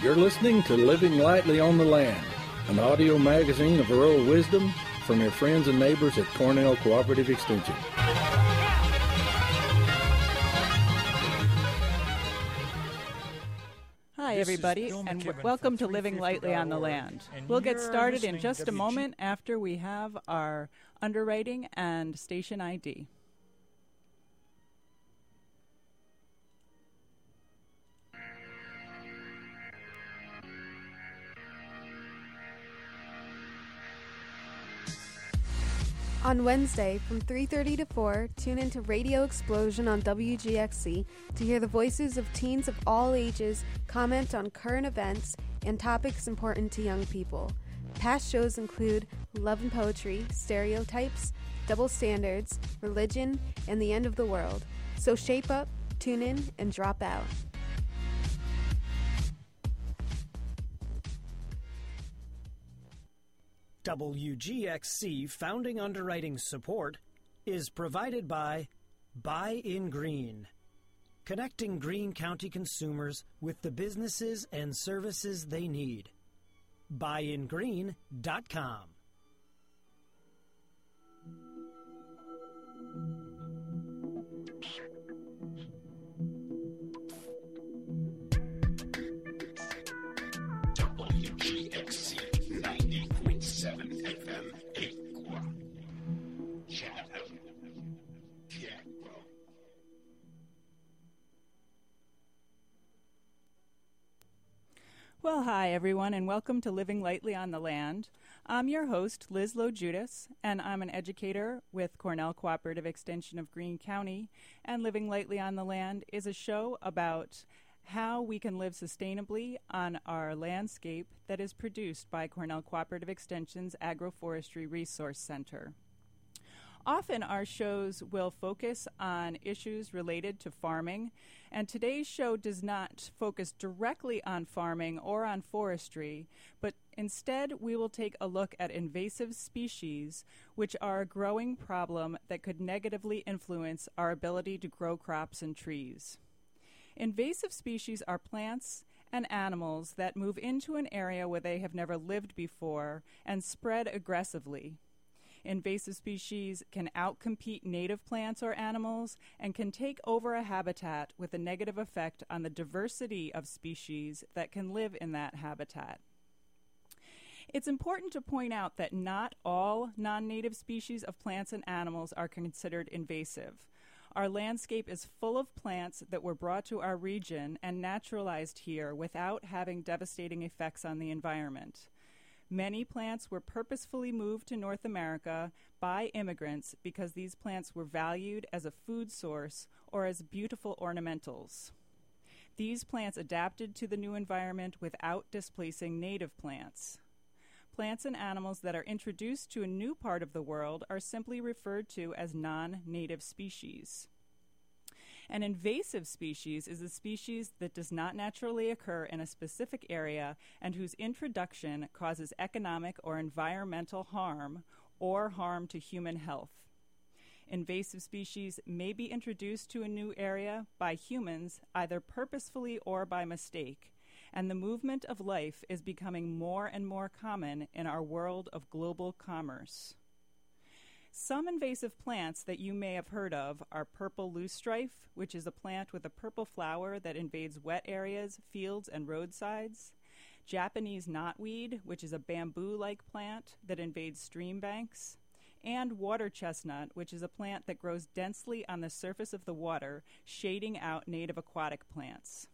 You're listening to Living Lightly on the Land, an audio magazine of rural wisdom from your friends and neighbors at Cornell Cooperative Extension. Hi, everybody, and welcome to Living Lightly on the Land. We'll get started in just a moment after we have our underwriting and station ID. On Wednesday, from 3:30 to 4, tune into Radio Explosion on WGXC to hear the voices of teens of all ages comment on current events and topics important to young people. Past shows include Love and Poetry, Stereotypes, Double Standards, Religion, and the End of the World. So shape up, tune in, and drop out. WGXC founding underwriting support is provided by Buy in Green, connecting Greene County consumers with the businesses and services they need. Buyingreen.com. Well, hi, everyone, and welcome to Living Lightly on the Land. I'm your host, Liz Lowe-Judas, and I'm an educator with Cornell Cooperative Extension of Greene County. And Living Lightly on the Land is a show about how we can live sustainably on our landscape that is produced by Cornell Cooperative Extension's Agroforestry Resource Center. Often our shows will focus on issues related to farming, and today's show does not focus directly on farming or on forestry, but instead we will take a look at invasive species, which are a growing problem that could negatively influence our ability to grow crops and trees. Invasive species are plants and animals that move into an area where they have never lived before and spread aggressively. Invasive species can outcompete native plants or animals and can take over a habitat with a negative effect on the diversity of species that can live in that habitat. It's important to point out that not all non-native species of plants and animals are considered invasive. Our landscape is full of plants that were brought to our region and naturalized here without having devastating effects on the environment. Many plants were purposefully moved to North America by immigrants because these plants were valued as a food source or as beautiful ornamentals. These plants adapted to the new environment without displacing native plants. Plants and animals that are introduced to a new part of the world are simply referred to as non-native species. An invasive species is a species that does not naturally occur in a specific area and whose introduction causes economic or environmental harm or harm to human health. Invasive species may be introduced to a new area by humans either purposefully or by mistake, and the movement of life is becoming more and more common in our world of global commerce. Some invasive plants that you may have heard of are purple loosestrife, which is a plant with a purple flower that invades wet areas, fields, and roadsides. Japanese knotweed, which is a bamboo-like plant that invades stream banks. And water chestnut, which is a plant that grows densely on the surface of the water, shading out native aquatic plants.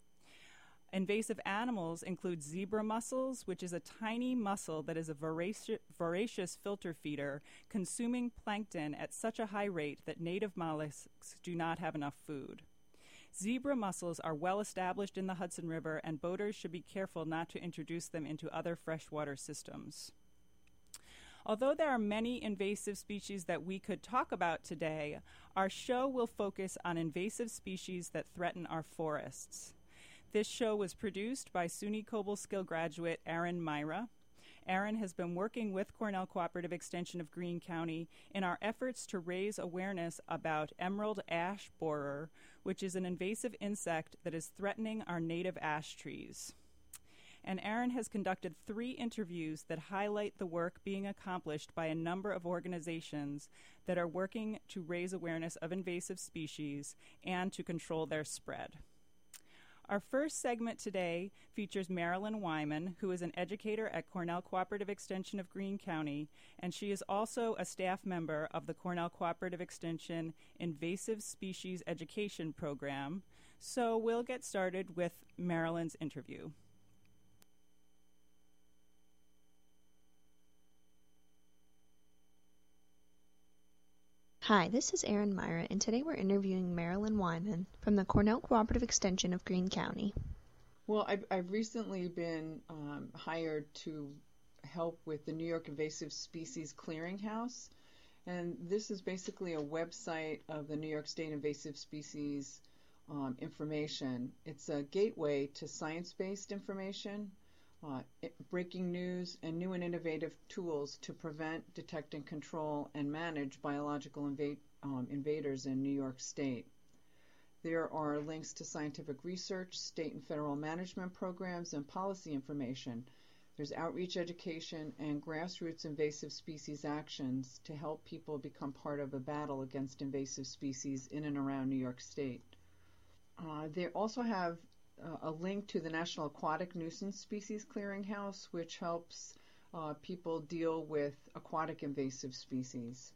Invasive animals include zebra mussels, which is a tiny mussel that is a voracious filter feeder, consuming plankton at such a high rate that native mollusks do not have enough food. Zebra mussels are well established in the Hudson River, and boaters should be careful not to introduce them into other freshwater systems. Although there are many invasive species that we could talk about today, our show will focus on invasive species that threaten our forests. This show was produced by SUNY Cobleskill graduate Aaron Myra. Aaron has been working with Cornell Cooperative Extension of Greene County in our efforts to raise awareness about emerald ash borer, which is an invasive insect that is threatening our native ash trees. and Aaron has conducted 3 interviews that highlight the work being accomplished by a number of organizations that are working to raise awareness of invasive species and to control their spread. Our first segment today features Marilyn Wyman, who is an educator at Cornell Cooperative Extension of Greene County, and she is also a staff member of the Cornell Cooperative Extension Invasive Species Education Program. So we'll get started with Marilyn's interview. Hi, this is Erin Myra, and today we're interviewing Marilyn Wyman from the Cornell Cooperative Extension of Greene County. Well, I've recently been hired to help with the New York Invasive Species Clearinghouse, and this is basically a website of the New York State Invasive Species information. It's a gateway to science-based information, breaking news, and new and innovative tools to prevent, detect, and control and manage biological invaders in New York State. There are links to scientific research, state and federal management programs, and policy information. There's outreach education and grassroots invasive species actions to help people become part of a battle against invasive species in and around New York State. They also have a link to the National Aquatic Nuisance Species Clearinghouse, which helps people deal with aquatic invasive species.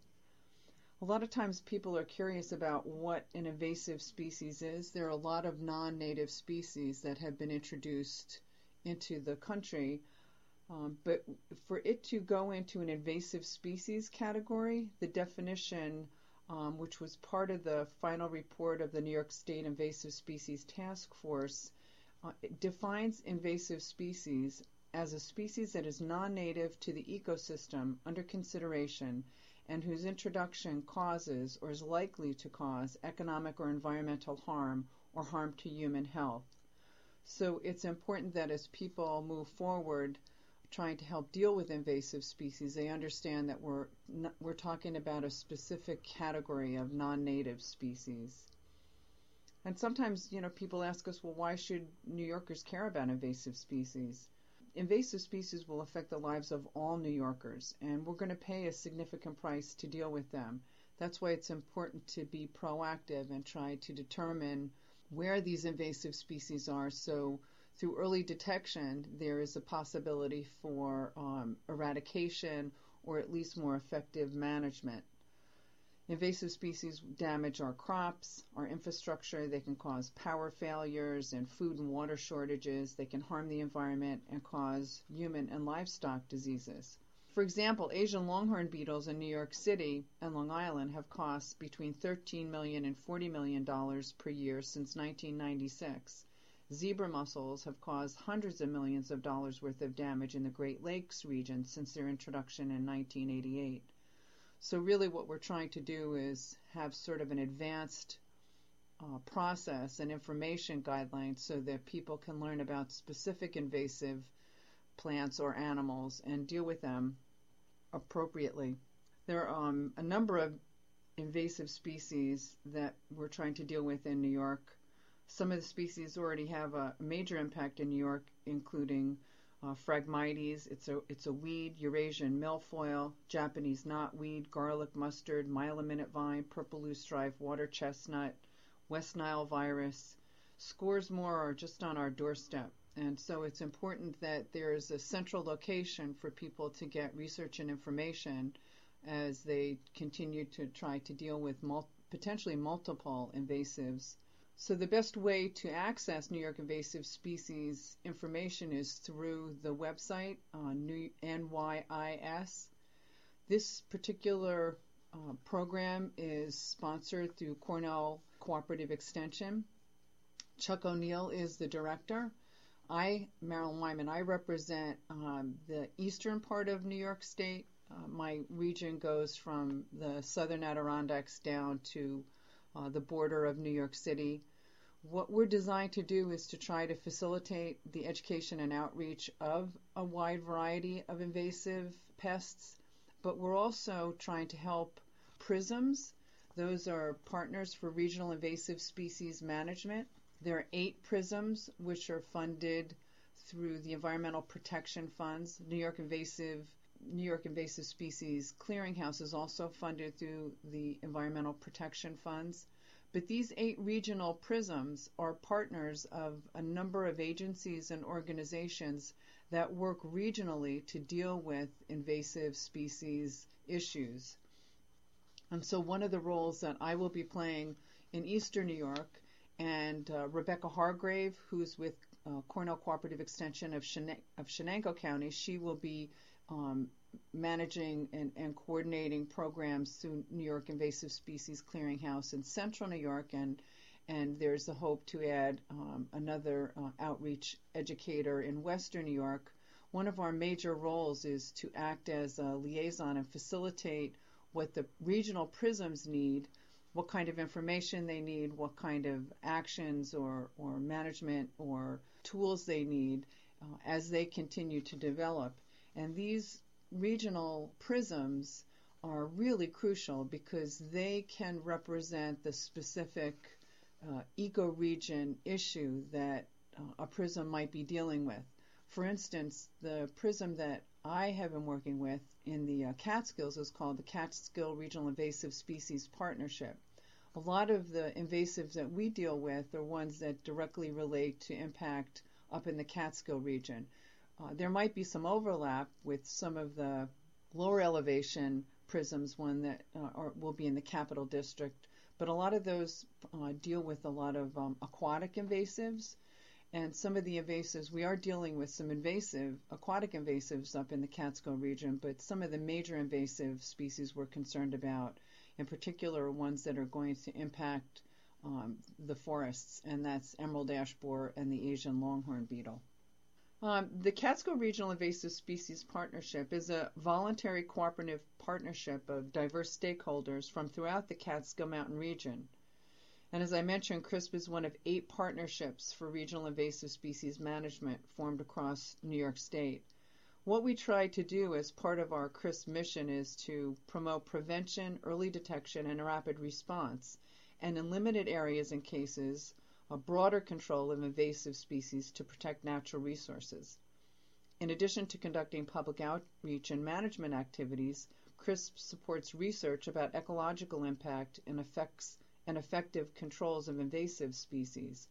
A lot of times people are curious about what an invasive species is. There are a lot of non-native species that have been introduced into the country, but for it to go into an invasive species category, the definition which was part of the final report of the New York State Invasive Species Task Force, it defines invasive species as a species that is non-native to the ecosystem under consideration and whose introduction causes or is likely to cause economic or environmental harm or harm to human health. So it's important that as people move forward trying to help deal with invasive species, they understand that we're talking about a specific category of non-native species. And sometimes, people ask us, well, why should New Yorkers care about invasive species? Invasive species will affect the lives of all New Yorkers, and we're going to pay a significant price to deal with them. That's why it's important to be proactive and try to determine where these invasive species are, so through early detection, there is a possibility for eradication or at least more effective management. Invasive species damage our crops, our infrastructure. They can cause power failures and food and water shortages. They can harm the environment and cause human and livestock diseases. For example, Asian longhorn beetles in New York City and Long Island have cost between $13 million and $40 million per year since 1996. Zebra mussels have caused hundreds of millions of dollars worth of damage in the Great Lakes region since their introduction in 1988. So really what we're trying to do is have sort of an advanced process and information guidelines so that people can learn about specific invasive plants or animals and deal with them appropriately. There are a number of invasive species that we're trying to deal with in New York. Some of the species already have a major impact in New York, including Phragmites. It's a weed, Eurasian milfoil, Japanese knotweed, garlic mustard, Mila-minute vine, purple loosestrife, water chestnut, West Nile virus. Scores more are just on our doorstep. And so it's important that there is a central location for people to get research and information as they continue to try to deal with potentially multiple invasives. So the best way to access New York invasive species information is through the website, NYIS. This particular program is sponsored through Cornell Cooperative Extension. Chuck O'Neill is the director. Marilyn Wyman, I represent the eastern part of New York State. My region goes from the southern Adirondacks down to the border of New York City. What we're designed to do is to try to facilitate the education and outreach of a wide variety of invasive pests, but we're also trying to help PRISMs. Those are partners for regional invasive species management. There are 8 PRISMs which are funded through the Environmental Protection Funds. New York Invasive Species Clearinghouse is also funded through the Environmental Protection Funds. But these 8 regional PRISMs are partners of a number of agencies and organizations that work regionally to deal with invasive species issues. And so one of the roles that I will be playing in Eastern New York, and Rebecca Hargrave, who's with Cornell Cooperative Extension of Shenango County, she will be managing and coordinating programs through New York Invasive Species Clearinghouse in Central New York, and there's a hope to add another outreach educator in Western New York. One of our major roles is to act as a liaison and facilitate what the regional PRISMs need, what kind of information they need, what kind of actions or management or tools they need as they continue to develop. And these regional PRISMs are really crucial because they can represent the specific ecoregion issue that a PRISM might be dealing with. For instance, the PRISM that I have been working with in the Catskills is called the Catskill Regional Invasive Species Partnership. A lot of the invasives that we deal with are ones that directly relate to impact up in the Catskill region. There might be some overlap with some of the lower elevation PRISMs, one that will be in the Capital District, but a lot of those deal with a lot of aquatic invasives. And some of the invasives, we are dealing with some aquatic invasives up in the Catskill region, but some of the major invasive species we're concerned about, in particular ones that are going to impact the forests, and that's emerald ash borer and the Asian longhorn beetle. The Catskill Regional Invasive Species Partnership is a voluntary cooperative partnership of diverse stakeholders from throughout the Catskill Mountain region. And as I mentioned, CRISP is one of 8 partnerships for regional invasive species management formed across New York State. What we try to do as part of our CRISP mission is to promote prevention, early detection, and rapid response, and in limited areas and cases, a broader control of invasive species to protect natural resources. In addition to conducting public outreach and management activities, CRISP supports research about ecological impact and effective controls of invasive species.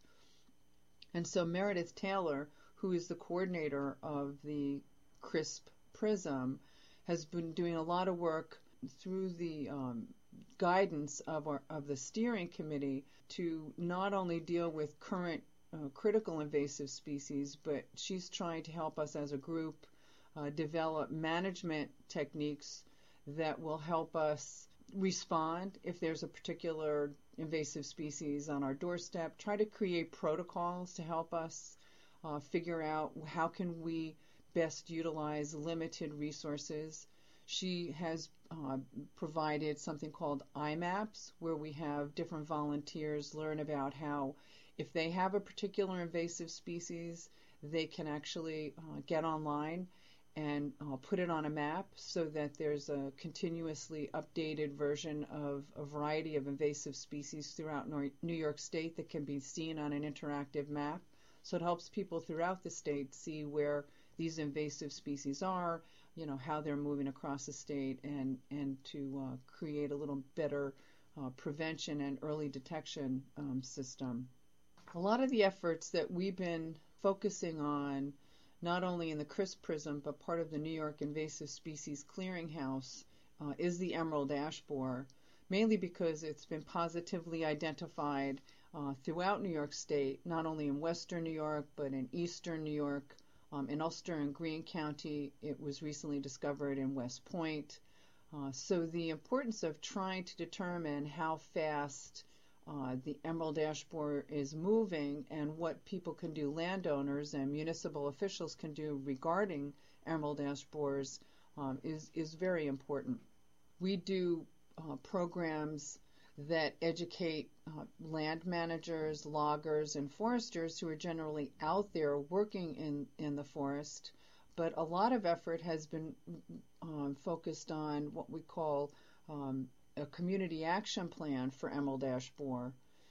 And so Meredith Taylor, who is the coordinator of the CRISP PRISM, has been doing a lot of work through the guidance of the steering committee to not only deal with current critical invasive species, but she's trying to help us as a group develop management techniques that will help us respond if there's a particular invasive species on our doorstep, try to create protocols to help us figure out how can we best utilize limited resources. She has provided something called IMAPs, where we have different volunteers learn about how, if they have a particular invasive species, they can actually get online and put it on a map so that there's a continuously updated version of a variety of invasive species throughout New York State that can be seen on an interactive map. So it helps people throughout the state see where these invasive species are, how they're moving across the state, and to create a little better prevention and early detection system. A lot of the efforts that we've been focusing on, not only in the CRISP PRISM, but part of the New York Invasive Species Clearinghouse, is the emerald ash borer, mainly because it's been positively identified throughout New York State, not only in Western New York, but in Eastern New York, in Ulster and Greene County. It was recently discovered in West Point. So the importance of trying to determine how fast the emerald ash borer is moving and what people can do, landowners and municipal officials can do regarding emerald ash borers, is very important. We do programs that educate land managers, loggers, and foresters who are generally out there working in the forest, but a lot of effort has been focused on what we call a community action plan for emerald ash borer.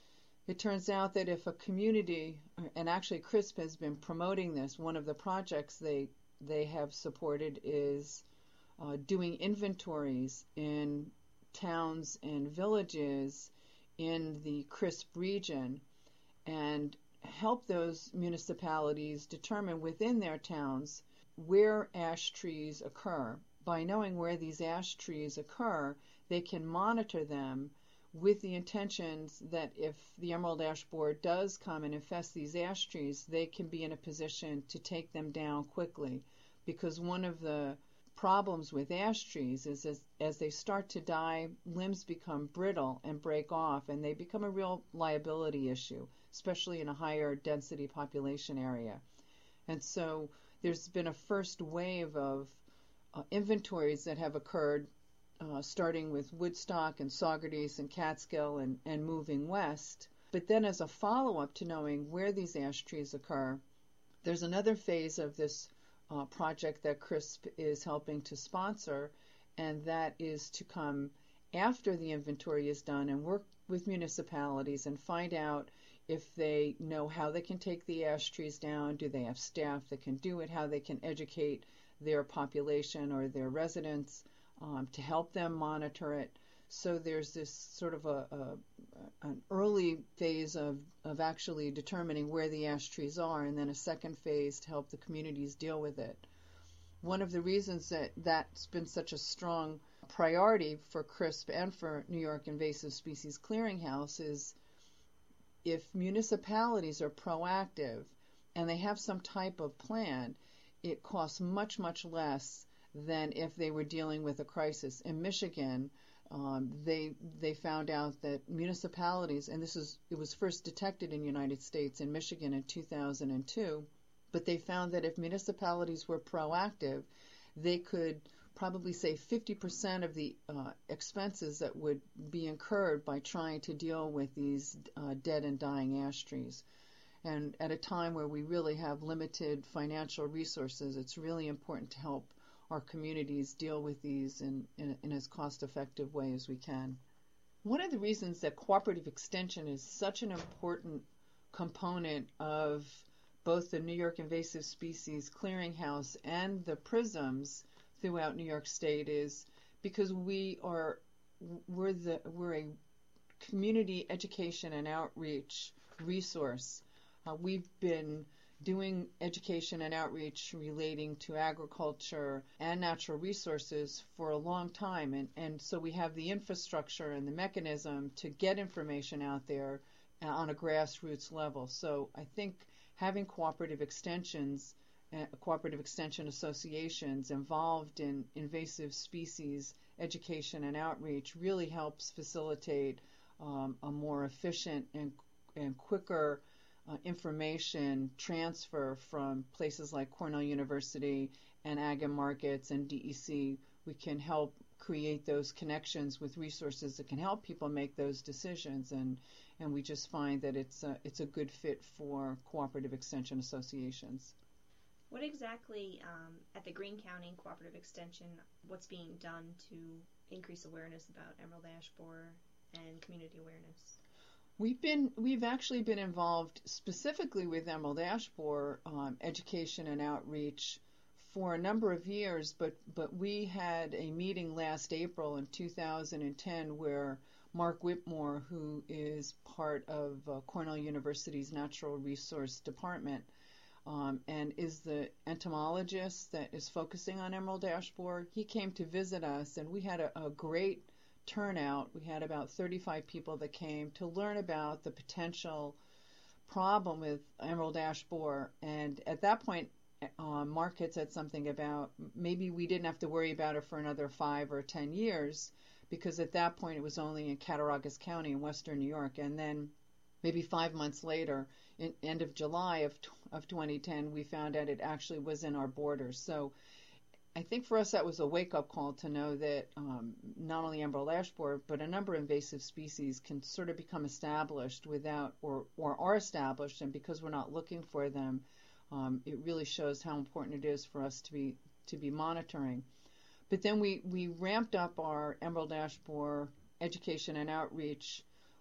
It turns out that if a community, and actually CRISP has been promoting this, one of the projects they have supported is doing inventories in towns and villages in the CRISP region and help those municipalities determine within their towns where ash trees occur. By knowing where these ash trees occur, they can monitor them with the intentions that if the emerald ash borer does come and infest these ash trees, they can be in a position to take them down quickly. Because one of the problems with ash trees is as they start to die, limbs become brittle and break off, and they become a real liability issue, especially in a higher density population area. And so there's been a first wave of inventories that have occurred starting with Woodstock and Saugerties and Catskill and moving west. But then as a follow-up to knowing where these ash trees occur, there's another phase of this project that CRISP is helping to sponsor, and that is to come after the inventory is done and work with municipalities and find out if they know how they can take the ash trees down, do they have staff that can do it, how they can educate their population or their residents to help them monitor it. So there's this sort of an early phase of actually determining where the ash trees are, and then a second phase to help the communities deal with it. One of the reasons that's been such a strong priority for CRISP and for New York Invasive Species Clearinghouse is if municipalities are proactive and they have some type of plan, it costs much, much less than if they were dealing with a crisis. In Michigan, they found out that municipalities, and it was first detected in the United States in Michigan in 2002, but they found that if municipalities were proactive, they could probably save 50% of the expenses that would be incurred by trying to deal with these dead and dying ash trees. And at a time where we really have limited financial resources, it's really important to help our communities deal with these in as cost-effective way as we can. One of the reasons that cooperative extension is such an important component of both the New York Invasive Species Clearinghouse and the PRISMs throughout New York State is because we're a community education and outreach resource. We've been doing education and outreach relating to agriculture and natural resources for a long time. And so we have the infrastructure and the mechanism to get information out there on a grassroots level. So I think having cooperative extension associations involved in invasive species education and outreach really helps facilitate a more efficient and quicker information transfer from places like Cornell University and Ag Markets and DEC. We can help create those connections with resources that can help people make those decisions, and we just find that it's a good fit for cooperative extension associations. What exactly at the Greene County Cooperative Extension, what's being done to increase awareness about emerald ash borer and community awareness? We've actually been involved specifically with emerald ash borer education and outreach for a number of years, but we had a meeting last April in 2010 where Mark Whitmore, who is part of Cornell University's Natural Resource Department and is the entomologist that is focusing on emerald ash borer, he came to visit us, and we had a great turnout. We had about 35 people that came to learn about the potential problem with emerald ash borer. And at that point, Mark had said something about maybe we didn't have to worry about it for another 5 or 10 years, because at that point it was only in Cattaraugus County in western New York. And then maybe 5 months later, in end of July of 2010, we found out it actually was in our borders. So I think for us that was a wake-up call to know that not only emerald ash borer, but a number of invasive species can sort of become established without or are established, and because we're not looking for them, it really shows how important it is for us to be monitoring. But then we ramped up our emerald ash borer education and outreach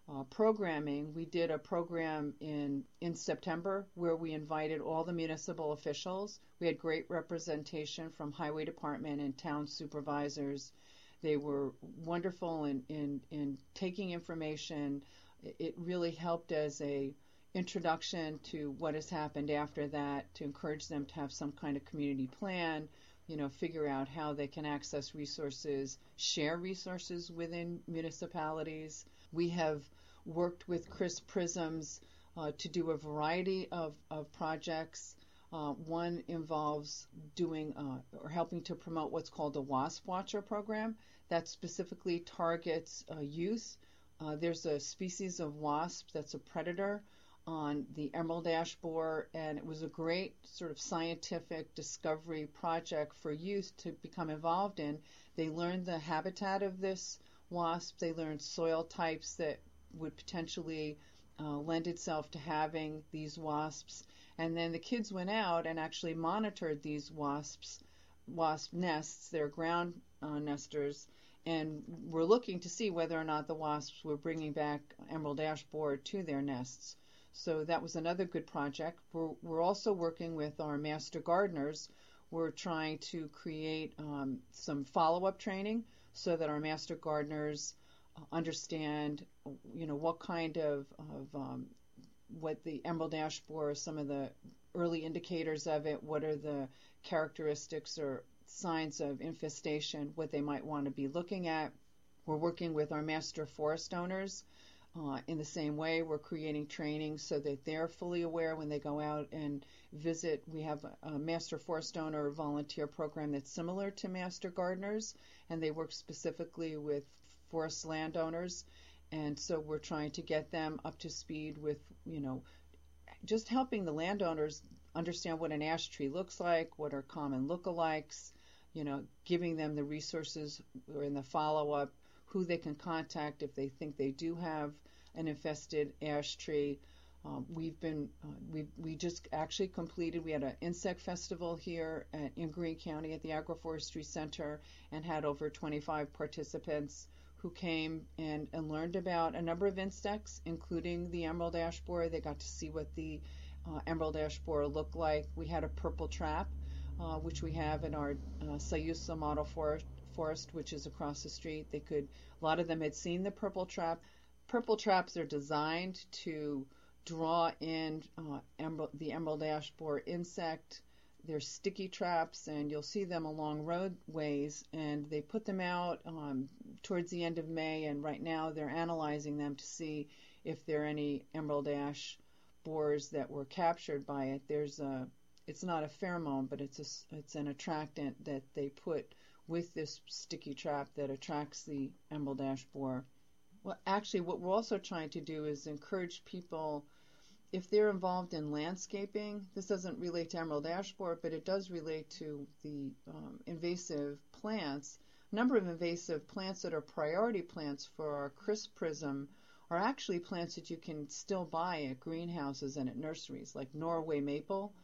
programming, we did a program in September where we invited all the municipal officials. We had great representation from Highway Department and town supervisors. They were wonderful in taking information. It really helped as a introduction to what has happened after that, to encourage them to have some kind of community plan, figure out how they can access resources, share resources within municipalities. We have worked with Chris Prisms to do a variety of projects. One involves doing or helping to promote what's called the Wasp Watcher program that specifically targets youth. There's a species of wasp that's a predator on the emerald ash borer, and it was a great sort of scientific discovery project for youth to become involved in. They learned the habitat of this wasp. They learned soil types that would potentially lend itself to having these wasps. And then the kids went out and actually monitored these wasp nests. They're ground nesters, and were looking to see whether or not the wasps were bringing back emerald ash borer to their nests. So that was another good project. We're also working with our master gardeners. We're trying to create some follow-up training so that our master gardeners understand, what kind of what the emerald ash borer, some of the early indicators of it, what are the characteristics or signs of infestation, what they might want to be looking at. We're working with our master forest owners. In the same way, we're creating training so that they're fully aware when they go out and visit. We have a master forest owner volunteer program that's similar to master gardeners, and they work specifically with forest landowners. And so we're trying to get them up to speed with, just helping the landowners understand what an ash tree looks like, what are common lookalikes, giving them the resources or in the follow-up, who they can contact if they think they do have an infested ash tree. We just actually completed, we had an insect festival here in Greene County at the Agroforestry Center and had over 25 participants who came and learned about a number of insects, including the emerald ash borer. They got to see what the emerald ash borer looked like. We had a purple trap, which we have in our Sayusa Model Forest, which is across the street. A lot of them had seen the purple trap. Purple traps are designed to draw in the emerald ash borer insect. They're sticky traps, and you'll see them along roadways, and they put them out towards the end of May, and right now they're analyzing them to see if there are any emerald ash borers that were captured by it. It's not a pheromone, but it's an attractant that they put with this sticky trap that attracts the emerald ash borer. Well, actually, what we're also trying to do is encourage people, if they're involved in landscaping. This doesn't relate to emerald ash borer, but it does relate to the invasive plants. A number of invasive plants that are priority plants for our crisp prism are actually plants that you can still buy at greenhouses and at nurseries, like Norway maple.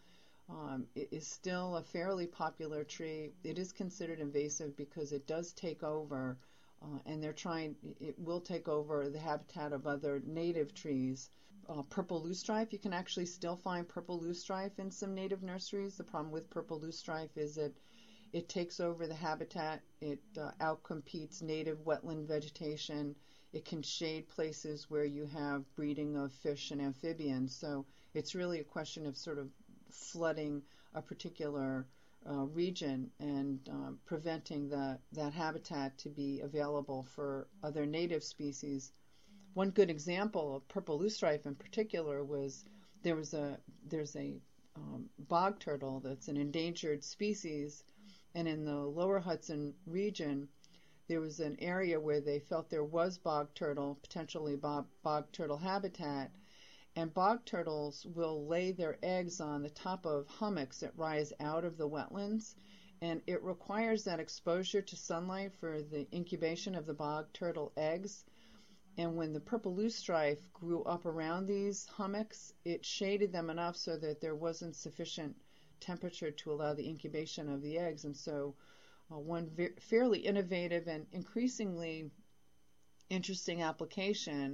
It is still a fairly popular tree. It is considered invasive because it does take over, and it will take over the habitat of other native trees. Purple loosestrife, you can actually still find purple loosestrife in some native nurseries. The problem with purple loosestrife is that it takes over the habitat. It outcompetes native wetland vegetation. It can shade places where you have breeding of fish and amphibians. So it's really a question of sort of flooding a particular region and preventing that habitat to be available for other native species. One good example of purple loosestrife in particular was there's a bog turtle that's an endangered species, and in the lower Hudson region there was an area where they felt there was potentially bog turtle habitat, and bog turtles will lay their eggs on the top of hummocks that rise out of the wetlands, and it requires that exposure to sunlight for the incubation of the bog turtle eggs. And when the purple loosestrife grew up around these hummocks, it shaded them enough so that there wasn't sufficient temperature to allow the incubation of the eggs. And so one fairly innovative and increasingly interesting application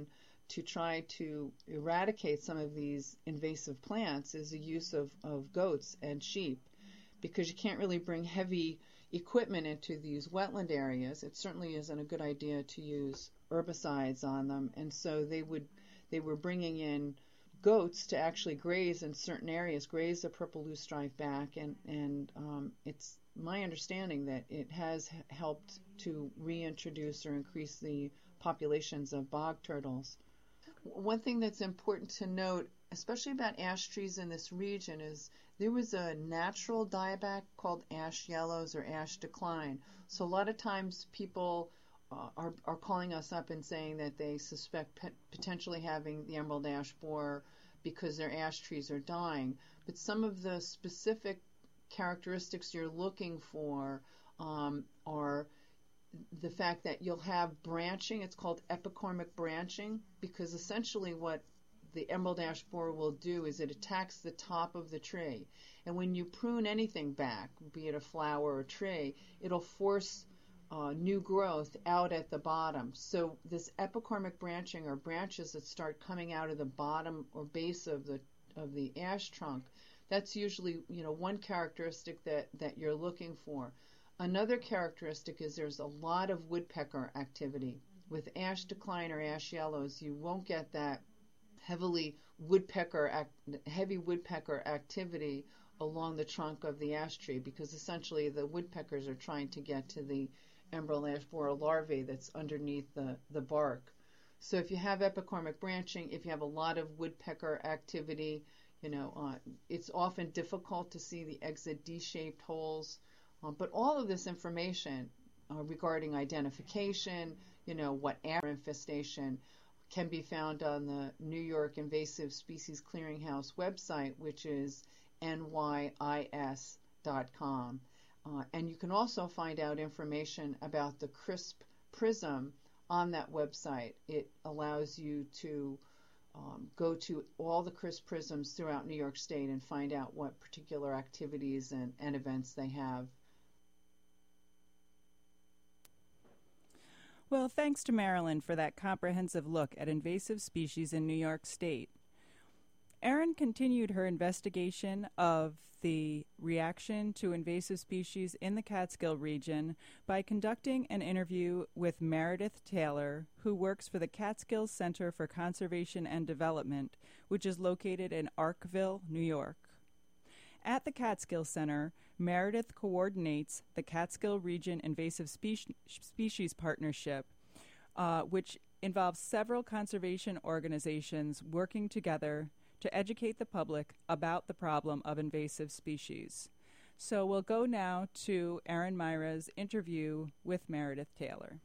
to try to eradicate some of these invasive plants is the use of goats and sheep, because you can't really bring heavy equipment into these wetland areas. It certainly isn't a good idea to use herbicides on them, and so they were bringing in goats to actually graze in certain areas, graze the purple loosestrife back, and it's my understanding that it has helped to reintroduce or increase the populations of bog turtles. One thing that's important to note, especially about ash trees in this region, is there was a natural dieback called ash yellows or ash decline. So a lot of times people are calling us up and saying that they suspect potentially having the emerald ash borer because their ash trees are dying. But some of the specific characteristics you're looking for are the fact that you'll have branching. It's called epicormic branching, because essentially what the emerald ash borer will do is it attacks the top of the tree. And when you prune anything back, be it a flower or a tree, it'll force new growth out at the bottom. So this epicormic branching, or branches that start coming out of the bottom or base of the ash trunk, that's usually one characteristic that you're looking for. Another characteristic is there's a lot of woodpecker activity. With ash decline or ash yellows, you won't get that heavy woodpecker activity along the trunk of the ash tree, because essentially the woodpeckers are trying to get to the emerald ash borer larvae that's underneath the bark. So if you have epicormic branching, if you have a lot of woodpecker activity, it's often difficult to see the exit D-shaped holes. But all of this information regarding identification, what ash infestation, can be found on the New York Invasive Species Clearinghouse website, which is NYIS.com. And you can also find out information about the CRISP prism on that website. It allows you to go to all the CRISP prisms throughout New York State and find out what particular activities and events they have. Well, thanks to Marilyn for that comprehensive look at invasive species in New York State. Erin continued her investigation of the reaction to invasive species in the Catskill region by conducting an interview with Meredith Taylor, who works for the Catskill Center for Conservation and Development, which is located in Arkville, New York. At the Catskill Center, Meredith coordinates the Catskill Region Invasive Species Partnership, which involves several conservation organizations working together to educate the public about the problem of invasive species. So we'll go now to Erin Myra's interview with Meredith Taylor.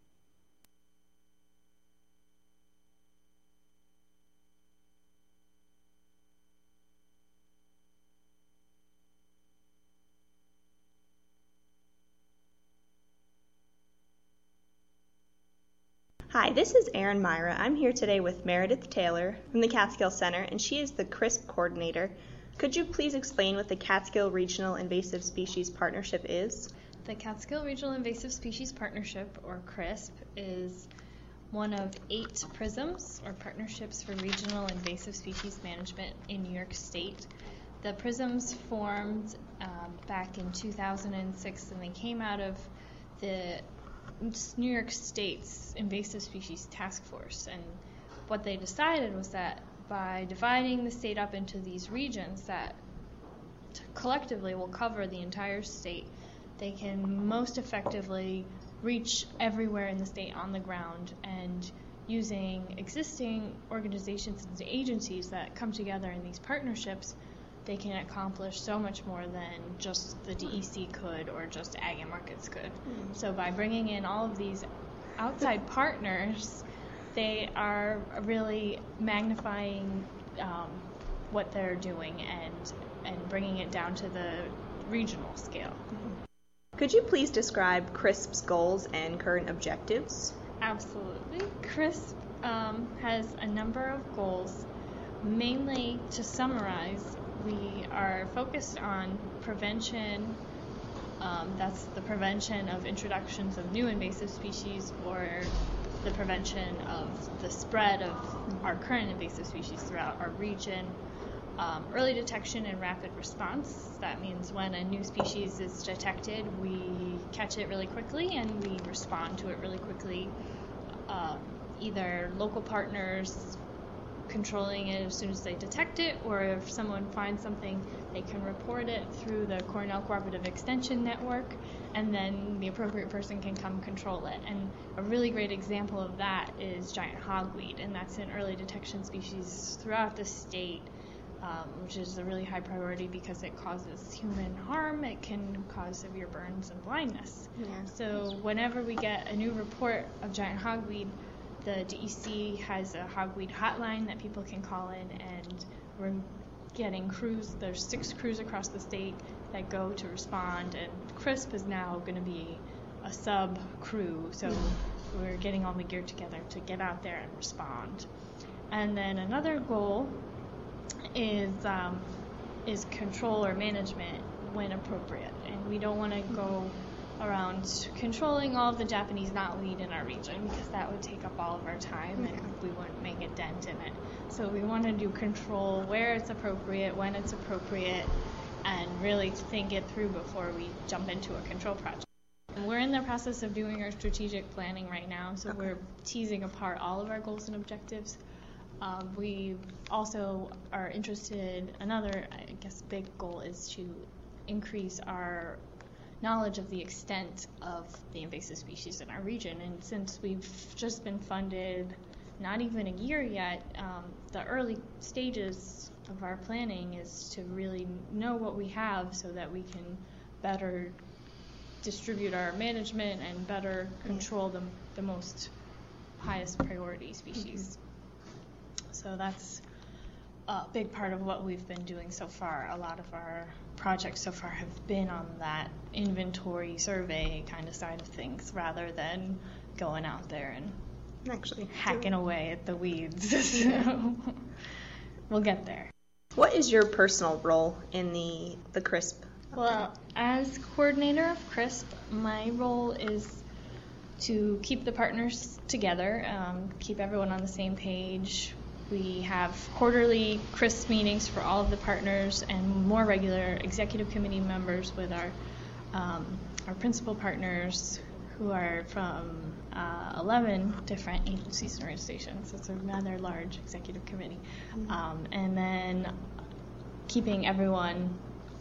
Hi, this is Erin Myra. I'm here today with Meredith Taylor from the Catskill Center, and she is the CRISP coordinator. Could you please explain what the Catskill Regional Invasive Species Partnership is? The Catskill Regional Invasive Species Partnership, or CRISP, is one of 8 PRISMs, or Partnerships for Regional Invasive Species Management in New York State. The PRISMs formed back in 2006, and they came out of the New York State's Invasive Species Task Force. And what they decided was that by dividing the state up into these regions that collectively will cover the entire state, they can most effectively reach everywhere in the state on the ground, and using existing organizations and agencies that come together in these partnerships, they can accomplish so much more than just the DEC could or just Ag and Markets could. Mm-hmm. So by bringing in all of these outside partners, they are really magnifying what they're doing and bringing it down to the regional scale. Mm-hmm. Could you please describe CRISP's goals and current objectives? Absolutely. CRISP has a number of goals. Mainly, to summarize, we are focused on prevention. That's the prevention of introductions of new invasive species or the prevention of the spread of our current invasive species throughout our region. Early detection and rapid response. That means when a new species is detected, we catch it really quickly and we respond to it really quickly. Either local partners controlling it as soon as they detect it, or if someone finds something, they can report it through the Cornell Cooperative Extension Network, and then the appropriate person can come control it. And a really great example of that is giant hogweed, and that's an early detection species throughout the state, which is a really high priority because it causes human harm. It can cause severe burns and blindness. Yeah. So whenever we get a new report of giant hogweed, the DEC has a hogweed hotline that people can call in, and we're getting crews. There's 6 crews across the state that go to respond, and CRISP is now going to be a sub-crew, so we're getting all the gear together to get out there and respond. And then another goal is control or management when appropriate, and we don't want to go around controlling all of the Japanese knotweed in our region because that would take up all of our time and we wouldn't make a dent in it. So we want to do control where it's appropriate, when it's appropriate, and really think it through before we jump into a control project. And we're in the process of doing our strategic planning right now, so we're teasing apart all of our goals and objectives. We also are interested, another, I guess, big goal is to increase our knowledge of the extent of the invasive species in our region. And since we've just been funded not even a year yet, the early stages of our planning is to really know what we have so that we can better distribute our management and better control the most highest priority species. So that's a big part of what we've been doing so far. A lot of our projects so far have been on that inventory survey kind of side of things rather than going out there and actually hacking away at the weeds. So we'll get there. What is your personal role in the CRISP? Well, as coordinator of CRISP, my role is to keep the partners together, keep everyone on the same page. We have quarterly CRISP meetings for all of the partners and more regular executive committee members with our principal partners who are from 11 different agencies and organizations. It's a rather large executive committee. And then keeping everyone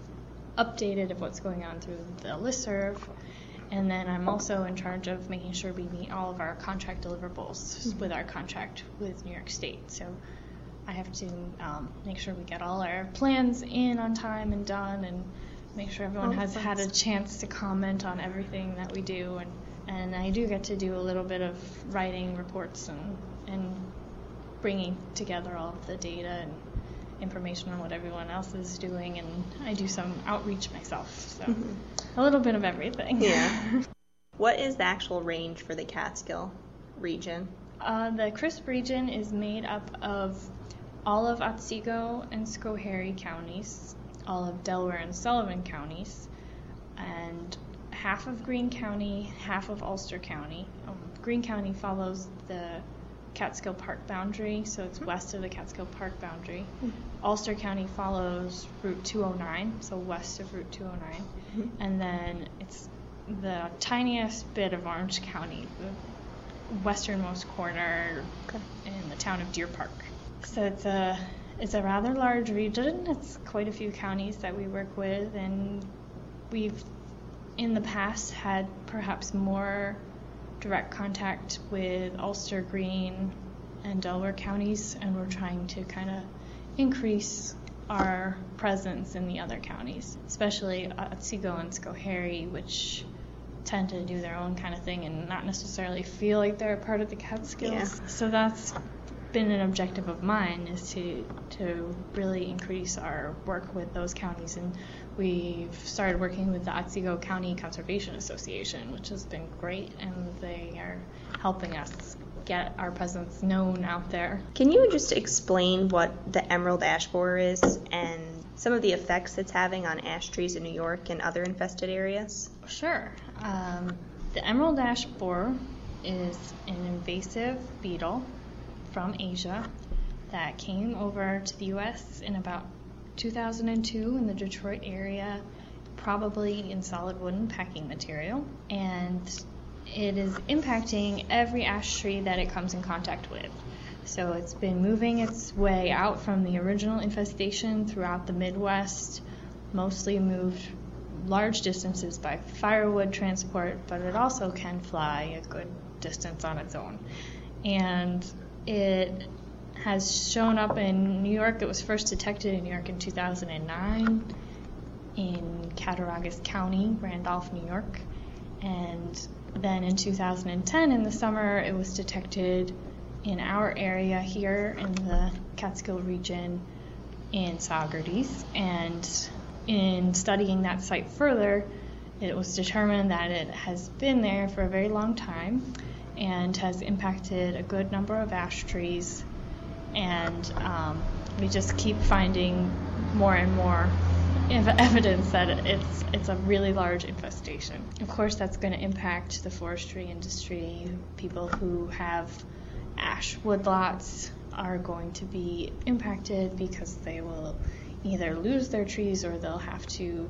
updated of what's going on through the listserv. And then I'm also in charge of making sure we meet all of our contract deliverables with our contract with New York State. So I have to make sure we get all our plans in on time and done, and make sure everyone has had a chance to comment on everything that we do. And I do get to do a little bit of writing reports and bringing together all of the data and information on what everyone else is doing, and I do some outreach myself, so a little bit of everything. Yeah. What is the actual range for the Catskill region? The CRISP region is made up of all of Otsego and Schoharie counties, all of Delaware and Sullivan counties, and half of Greene County, half of Ulster County. Greene County follows the Catskill Park boundary, so it's west of the Catskill Park boundary. Ulster County follows Route 209, so west of Route 209. And then it's the tiniest bit of Orange County, the westernmost corner in the town of Deer Park. So it's a rather large region. It's quite a few counties that we work with, and we've in the past had perhaps more direct contact with Ulster, Greene, and Delaware counties, and we're trying to kind of increase our presence in the other counties, especially Otsego and Schoharie, which tend to do their own kind of thing and not necessarily feel like they're a part of the Catskills. Yeah. So that's been an objective of mine, is to really increase our work with those counties, and we've started working with the Otsego County Conservation Association, which has been great, and they are helping us get our presence known out there. Can you just explain what the emerald ash borer is and some of the effects it's having on ash trees in New York and other infested areas? Sure. The emerald ash borer is an invasive beetle from Asia that came over to the U.S. in about 2002 in the Detroit area, probably in solid wood and packing material, and it is impacting every ash tree that it comes in contact with. So it's been moving its way out from the original infestation throughout the Midwest, mostly moved large distances by firewood transport, but it also can fly a good distance on its own. And it has shown up in New York. It was first detected in New York in 2009 in Cattaraugus County, Randolph, New York. And then in 2010, in the summer, it was detected in our area here in the Catskill region in Saugerties. And in studying that site further, it was determined that it has been there for a very long time and has impacted a good number of ash trees. And we just keep finding more and more evidence that it's a really large infestation. Of course, that's going to impact the forestry industry. People who have ash woodlots are going to be impacted because they will either lose their trees or they'll have to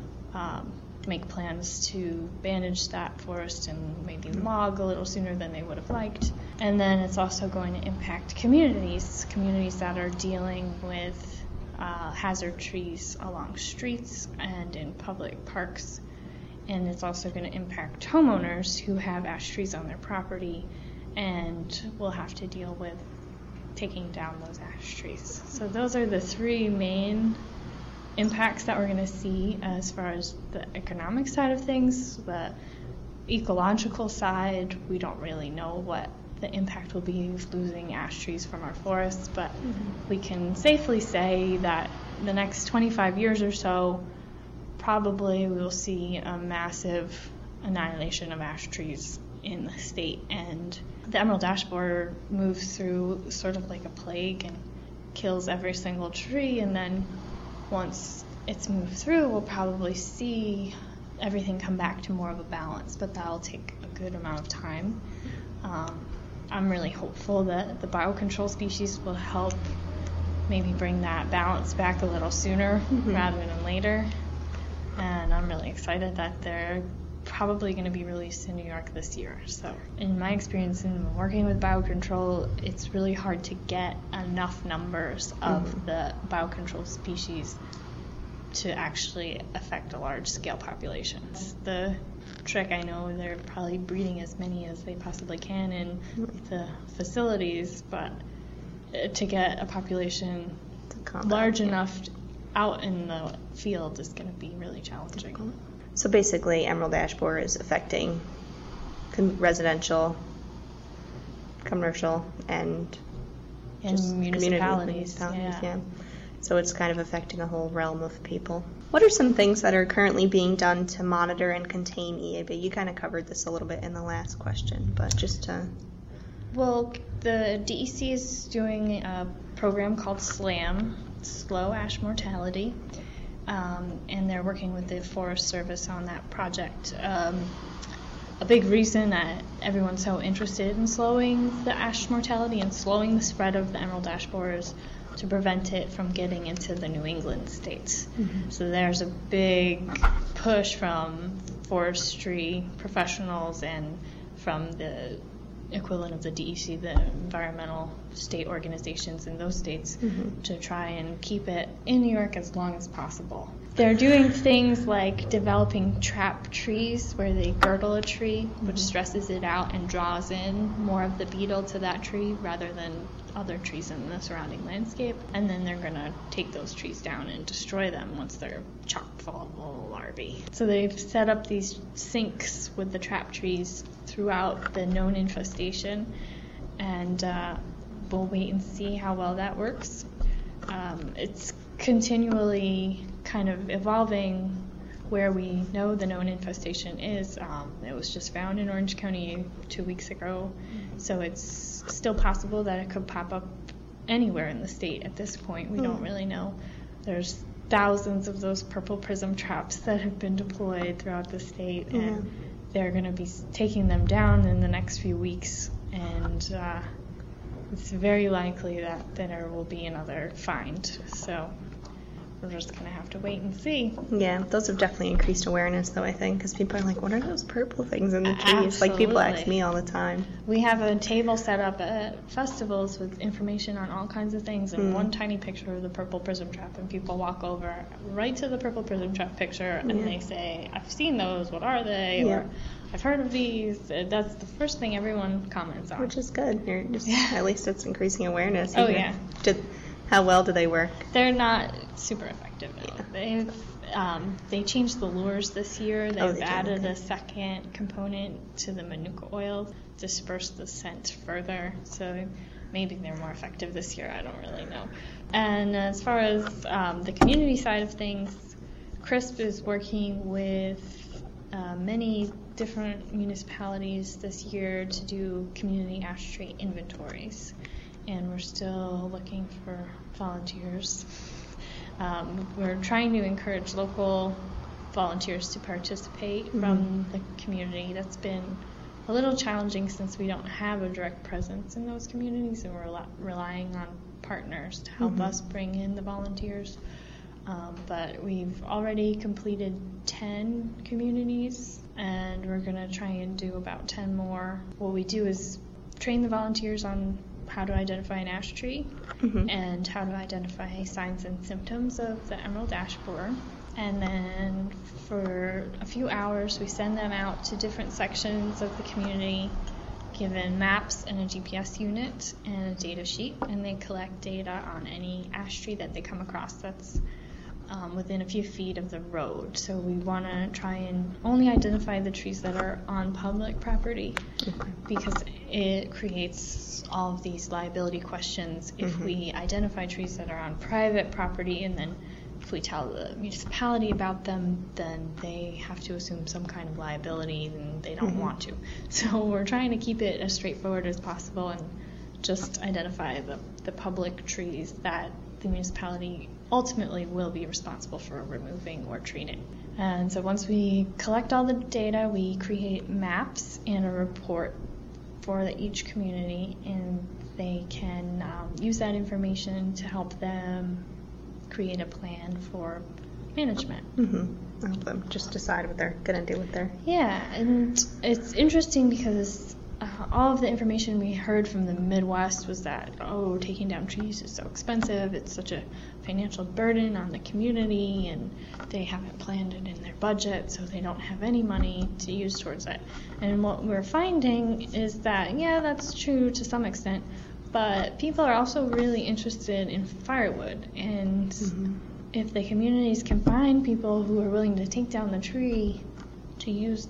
make plans to bandage that forest and maybe log a little sooner than they would have liked. And then it's also going to impact communities that are dealing with hazard trees along streets and in public parks. And it's also going to impact homeowners who have ash trees on their property and will have to deal with taking down those ash trees. So those are the three main impacts that we're going to see as far as the economic side of things. The ecological side, we don't really know what the impact will be of losing ash trees from our forests, but we can safely say that the next 25 years or so, probably we will see a massive annihilation of ash trees in the state. And the emerald ash borer moves through sort of like a plague and kills every single tree, and then once it's moved through, we'll probably see everything come back to more of a balance, but that'll take a good amount of time. I'm really hopeful that the biocontrol species will help maybe bring that balance back a little sooner rather than later. And I'm really excited that they're probably going to be released in New York this year. So in my experience in working with biocontrol, it's really hard to get enough numbers of the biocontrol species to actually affect a large scale population. The trick, I know they're probably breeding as many as they possibly can in the facilities, but to get a population large enough out in the field is going to be really challenging. So basically, emerald ash borer is affecting residential, commercial, and municipalities. Yeah. So it's kind of affecting a whole realm of people. What are some things that are currently being done to monitor and contain EAB? You kind of covered this a little bit in the last question, but just to... Well, the DEC is doing a program called SLAM, Slow Ash Mortality, and they're working with the Forest Service on that project. A big reason that everyone's so interested in slowing the ash mortality and slowing the spread of the emerald ash borers to prevent it from getting into the New England states. So there's a big push from forestry professionals and from the equivalent of the DEC, the environmental state organizations in those states, to try and keep it in New York as long as possible. They're doing things like developing trap trees where they girdle a tree, which stresses it out and draws in more of the beetle to that tree rather than other trees in the surrounding landscape. And then they're going to take those trees down and destroy them once they're chock full of larvae. So they've set up these sinks with the trap trees throughout the known infestation, and we'll wait and see how well that works. It's continually kind of evolving where we know the known infestation is. It was just found in Orange County 2 weeks ago, so it's still possible that it could pop up anywhere in the state at this point. We don't really know. There's thousands of those purple prism traps that have been deployed throughout the state, and they're going to be taking them down in the next few weeks, and it's very likely that there will be another find. So we're just going to have to wait and see. Yeah, those have definitely increased awareness, though, I think, because people are like, what are those purple things in the trees? Absolutely. Like, people ask me all the time. We have a table set up at festivals with information on all kinds of things, and one tiny picture of the purple prism trap, and people walk over right to the purple prism trap picture, and they say, I've seen those, what are they? Or, I've heard of these. That's the first thing everyone comments on. Which is good. At least it's increasing awareness. Oh, yeah. How well do they work? They're not super effective at all. They changed the lures this year. They've added a second component to the manuka oil, dispersed the scent further. So maybe they're more effective this year. I don't really know. And as far as the community side of things, CRISP is working with many different municipalities this year to do community ash tree inventories. And we're still looking for volunteers. We're trying to encourage local volunteers to participate from the community. That's been a little challenging since we don't have a direct presence in those communities, and we're relying on partners to help us bring in the volunteers. But we've already completed 10 communities, and we're going to try and do about 10 more. What we do is train the volunteers on how to identify an ash tree and how to identify signs and symptoms of the emerald ash borer. And then for a few hours, we send them out to different sections of the community, given maps and a GPS unit and a data sheet, and they collect data on any ash tree that they come across that's within a few feet of the road. So we want to try and only identify the trees that are on public property, because it creates all of these liability questions. If we identify trees that are on private property, and then if we tell the municipality about them, then they have to assume some kind of liability, and they don't want to. So we're trying to keep it as straightforward as possible and just identify the public trees that the municipality ultimately will be responsible for removing or treating. And so once we collect all the data, we create maps and a report for each community, and they can use that information to help them create a plan for management. Help them just decide what they're going to do with their... Yeah, and it's interesting because all of the information we heard from the Midwest was that, taking down trees is so expensive, it's such a financial burden on the community, and they haven't planned it in their budget, so they don't have any money to use towards it. And what we're finding is that, that's true to some extent, but people are also really interested in firewood, and if the communities can find people who are willing to take down the tree to use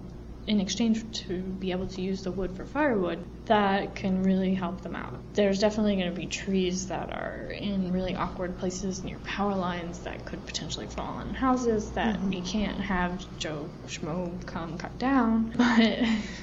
in exchange to be able to use the wood for firewood, that can really help them out. There's definitely going to be trees that are in really awkward places near power lines that could potentially fall on houses that you can't have Joe Schmo come cut down. But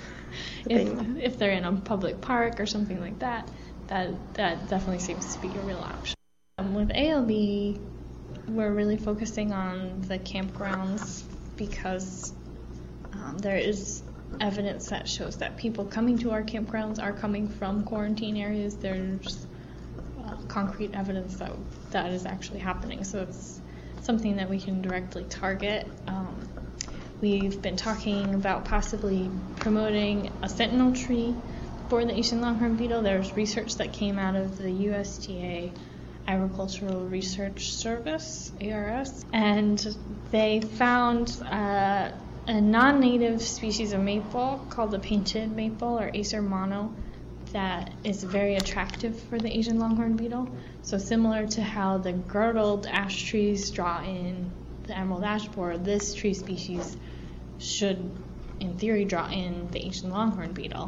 if they're in a public park or something like that, that definitely seems to be a real option. With ALB, we're really focusing on the campgrounds because there is evidence that shows that people coming to our campgrounds are coming from quarantine areas. There's concrete evidence that is actually happening, so it's something that we can directly target. We've been talking about possibly promoting a sentinel tree for the Asian longhorn beetle. There's research that came out of the USDA Agricultural Research Service, ARS, and they found a non-native species of maple called the painted maple, or Acer mono, that is very attractive for the Asian longhorn beetle. So similar to how the girdled ash trees draw in the emerald ash borer, this tree species should, in theory, draw in the Asian longhorn beetle.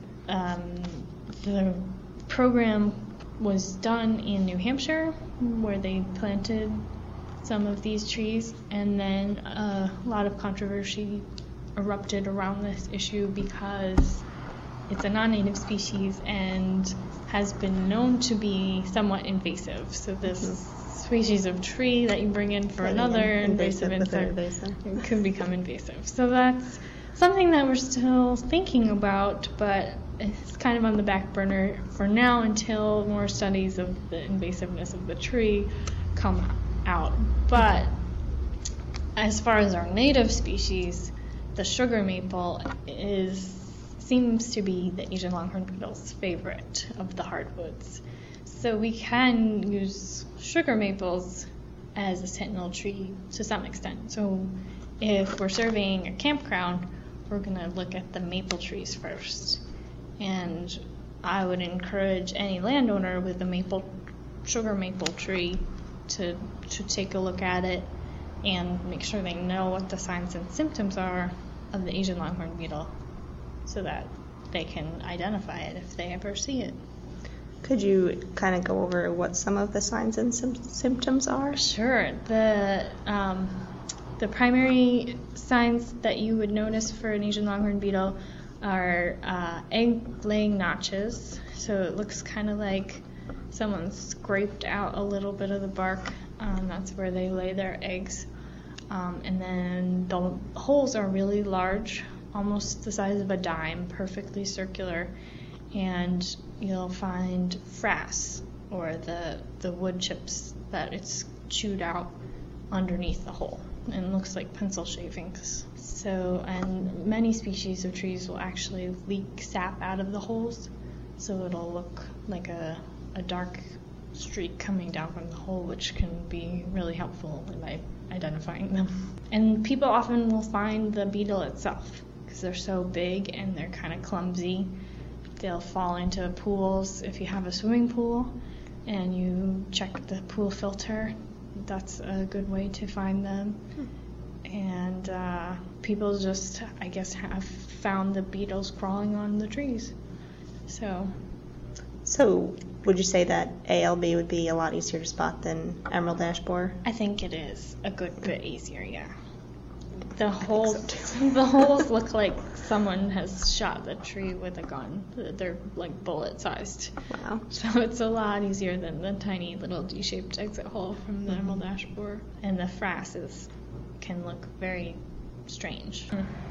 The program was done in New Hampshire, where they planted some of these trees, and then a lot of controversy erupted around this issue because it's a non-native species and has been known to be somewhat invasive. So this species of tree that you bring in for another invasive insect could become invasive. So that's something that we're still thinking about, but it's kind of on the back burner for now until more studies of the invasiveness of the tree come out. But as far as our native species, the sugar maple seems to be the Asian longhorn beetle's favorite of the hardwoods. So we can use sugar maples as a sentinel tree to some extent. So if we're surveying a campground, we're going to look at the maple trees first. And I would encourage any landowner with a sugar maple tree to take a look at it and make sure they know what the signs and symptoms are of the Asian longhorn beetle so that they can identify it if they ever see it. Could you kind of go over what some of the signs and symptoms are? Sure. The primary signs that you would notice for an Asian longhorn beetle are egg-laying notches. So it looks kind of like someone scraped out a little bit of the bark. That's where they lay their eggs. And then the holes are really large, almost the size of a dime, perfectly circular. And you'll find frass, or the wood chips that it's chewed out underneath the hole, and it looks like pencil shavings. So, and many species of trees will actually leak sap out of the holes, so it'll look like a dark streak coming down from the hole, which can be really helpful in identifying them. And people often will find the beetle itself, because they're so big and they're kind of clumsy. They'll fall into pools. If you have a swimming pool and you check the pool filter, that's a good way to find them. And people just, I guess, have found the beetles crawling on the trees. So would you say that ALB would be a lot easier to spot than emerald ash borer? I think it is a good bit easier, yeah. The holes look like someone has shot the tree with a gun. They're like bullet-sized. Wow. So it's a lot easier than the tiny little D-shaped exit hole from the emerald ash borer. And the frasses can look very strange.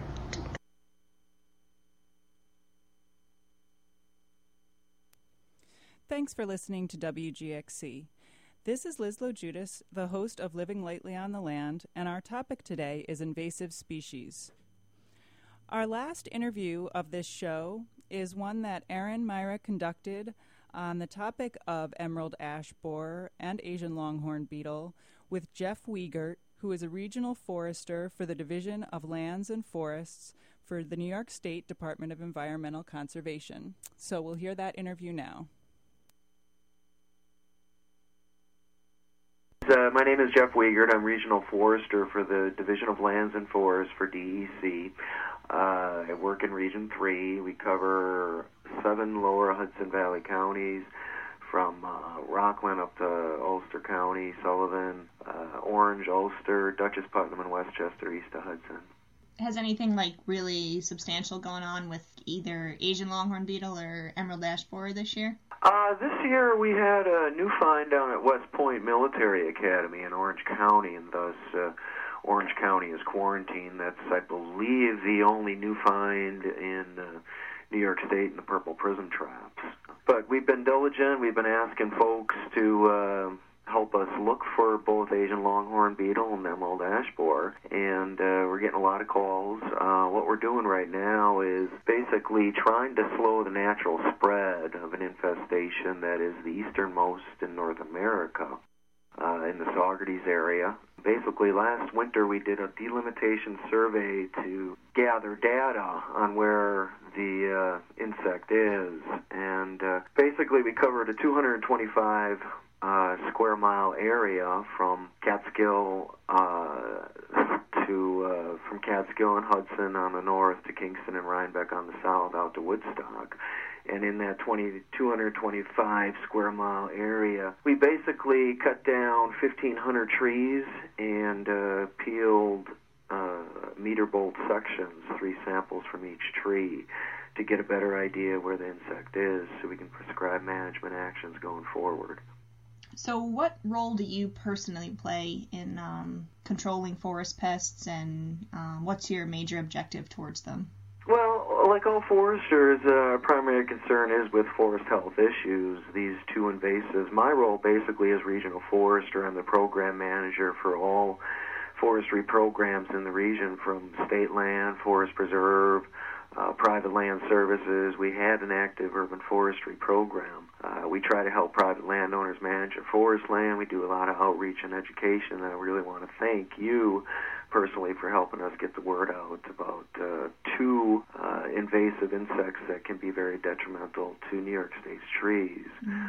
Thanks for listening to WGXC. This is Liz Lojudas, the host of Living Lightly on the Land, and our topic today is invasive species. Our last interview of this show is one that Erin Myra conducted on the topic of emerald ash borer and Asian longhorn beetle with Jeff Wiegert, who is a regional forester for the Division of Lands and Forests for the New York State Department of Environmental Conservation. So we'll hear that interview now. My name is Jeff Wiegert. I'm regional forester for the Division of Lands and Forests for DEC. I work in Region 3. We cover 7 lower Hudson Valley counties, from Rockland up to Ulster County, Sullivan, Orange, Ulster, Dutchess, Putnam, and Westchester, east of Hudson. Has anything like really substantial going on with either Asian longhorn beetle or emerald ash borer this year? This year we had a new find down at West Point Military Academy in Orange County, and thus Orange County is quarantined. That's, I believe, the only new find in New York State in the purple prism traps. But we've been diligent. We've been asking folks to help us look for both Asian longhorn beetle and emerald ash borer, and we're getting a lot of calls. What we're doing right now is basically trying to slow the natural spread of an infestation that is the easternmost in North America, in the Saugerties area. Basically, last winter we did a delimitation survey to gather data on where the insect is, and basically we covered a 225 square mile area from Catskill from Catskill and Hudson on the north to Kingston and Rhinebeck on the south out to Woodstock. And in that 225 square mile area, we basically cut down 1,500 trees and peeled meter bolt sections, 3 samples from each tree, to get a better idea where the insect is so we can prescribe management actions going forward. So what role do you personally play in controlling forest pests, and what's your major objective towards them? Well, like all foresters, our primary concern is with forest health issues, these two invasives. My role basically as regional forester, I'm the program manager for all forestry programs in the region, from state land, forest preserve, private land services. We had an active urban forestry program. We try to help private landowners manage their forest land. We do a lot of outreach and education, and I really want to thank you personally for helping us get the word out about two invasive insects that can be very detrimental to New York State's trees.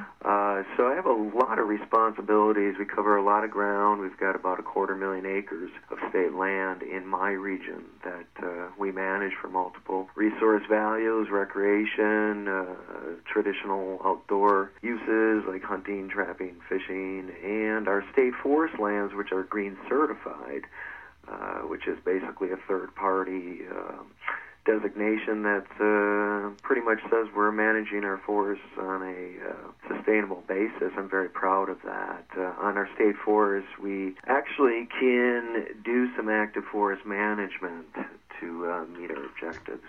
So I have a lot of responsibilities. We cover a lot of ground. We've got about 250,000 acres of state land in my region that we manage for multiple resource values, recreation, traditional outdoor uses like hunting, trapping, fishing, and our state forest lands, which are green certified, which is basically a third-party designation that pretty much says we're managing our forests on a sustainable basis. I'm very proud of that. On our state forests, we actually can do some active forest management to meet our objectives.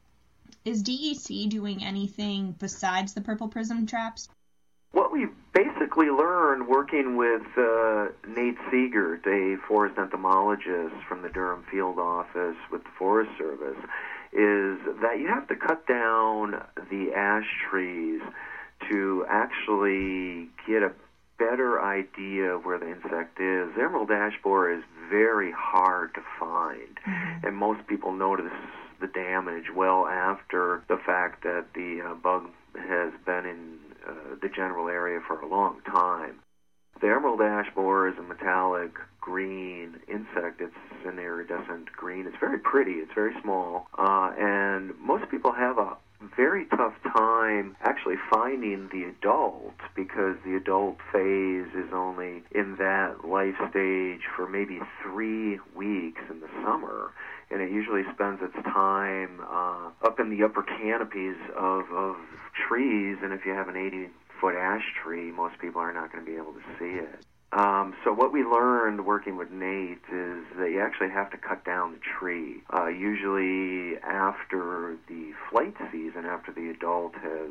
Is DEC doing anything besides the purple prism traps? What we've basically learned working with Nate Siegert, a forest entomologist from the Durham Field Office with the Forest Service, is that you have to cut down the ash trees to actually get a better idea of where the insect is. The emerald ash borer is very hard to find, and most people notice the damage well after the fact that the bug has been in the general area for a long time. The emerald ash borer is a metallic green insect. It's an iridescent green. It's very pretty. It's very small. And most people have a very tough time actually finding the adult, because the adult phase is only in that life stage for maybe 3 weeks in the summer. And it usually spends its time up in the upper canopies of trees, and if you have an 80-foot ash tree, most people are not going to be able to see it. So what we learned working with Nate is that you actually have to cut down the tree. Usually after the flight season, after the adult has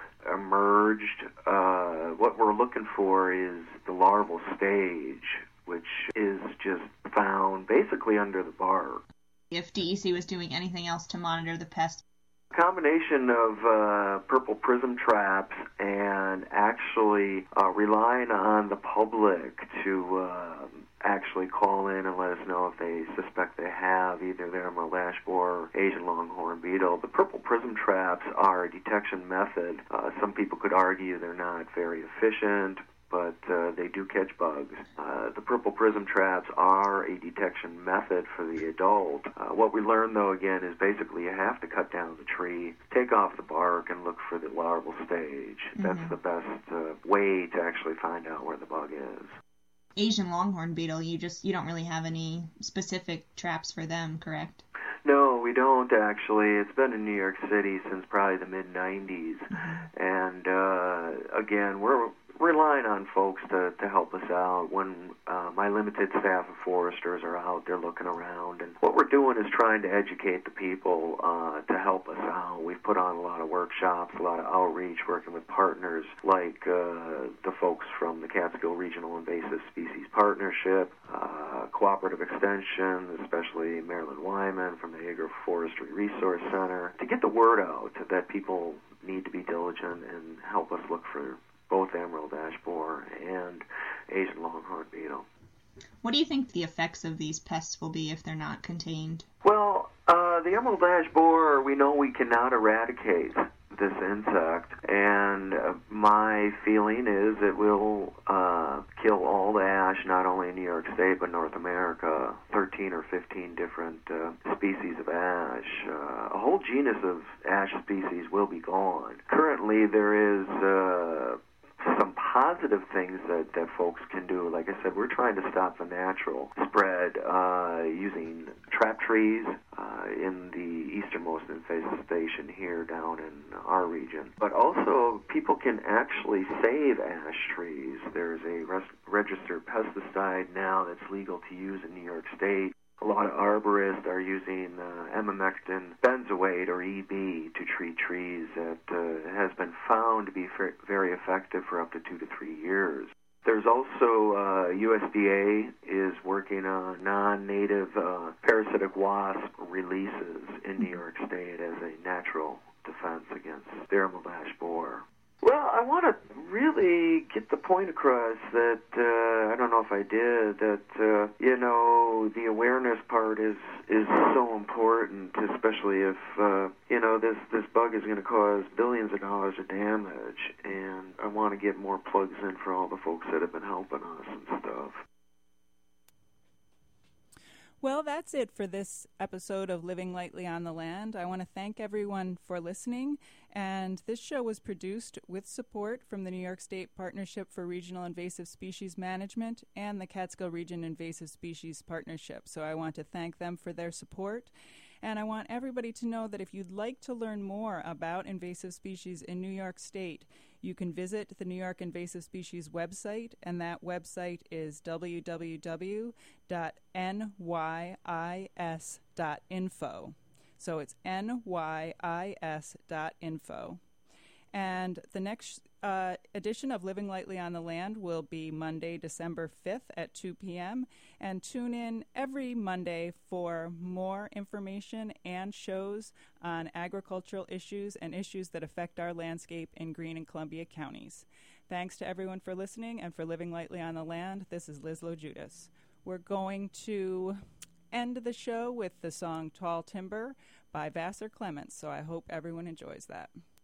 emerged, what we're looking for is the larval stage, which is just found basically under the bark. If DEC was doing anything else to monitor the pest? Combination of purple prism traps and actually relying on the public to actually call in and let us know if they suspect they have either the emerald ash borer or Asian longhorn beetle. The purple prism traps are a detection method. Some people could argue they're not very efficient, but they do catch bugs. The purple prism traps are a detection method for the adult. What we learned, though, again, is basically you have to cut down the tree, take off the bark, and look for the larval stage. That's the best way to actually find out where the bug is. Asian longhorn beetle, you don't really have any specific traps for them, correct? No, we don't actually. It's been in New York City since probably the mid-'90s. And again, we're relying on folks to help us out. When my limited staff of foresters are out, they're looking around. And what we're doing is trying to educate the people to help us out. We've put on a lot of workshops, a lot of outreach, working with partners like the folks from the Catskill Regional Invasive Species Partnership, Cooperative Extension, especially Marilyn Wyman from the Agroforestry Resource Center, to get the word out that people need to be diligent and help us look for both emerald ash borer and Asian longhorn beetle. What do you think the effects of these pests will be if they're not contained? Well, the emerald ash borer, we know we cannot eradicate this insect, and my feeling is it will kill all the ash, not only in New York State, but North America, 13 or 15 different species of ash. A whole genus of ash species will be gone. Currently, there is some positive things that folks can do. Like I said, we're trying to stop the natural spread using trap trees in the easternmost invasive station here down in our region. But also, people can actually save ash trees. There's a registered pesticide now that's legal to use in New York State. A lot of arborists are using emamectin benzoate, or EB, to treat trees that has been found to be very effective for up to 2 to 3 years. There's also USDA is working on non-native parasitic wasp releases in New York State as a natural defense against the emerald ash borer. Well, I want to really get the point across that, I don't know if I did, that, the awareness part is so important, especially if, this bug is going to cause billions of dollars of damage, and I want to get more plugs in for all the folks that have been helping us and stuff. Well, that's it for this episode of Living Lightly on the Land. I want to thank everyone for listening, and this show was produced with support from the New York State Partnership for Regional Invasive Species Management and the Catskill Region Invasive Species Partnership. So I want to thank them for their support. And I want everybody to know that if you'd like to learn more about invasive species in New York State, you can visit the New York Invasive Species website, and that website is www.nYIS.info. So it's NYIS.info. And the next edition of Living Lightly on the Land will be Monday, December 5th at 2 p.m. And tune in every Monday for more information and shows on agricultural issues and issues that affect our landscape in Greene and Columbia counties. Thanks to everyone for listening and for Living Lightly on the Land. This is Liz Lojudas. We're going to end the show with the song Tall Timber by Vassar Clements, so I hope everyone enjoys that.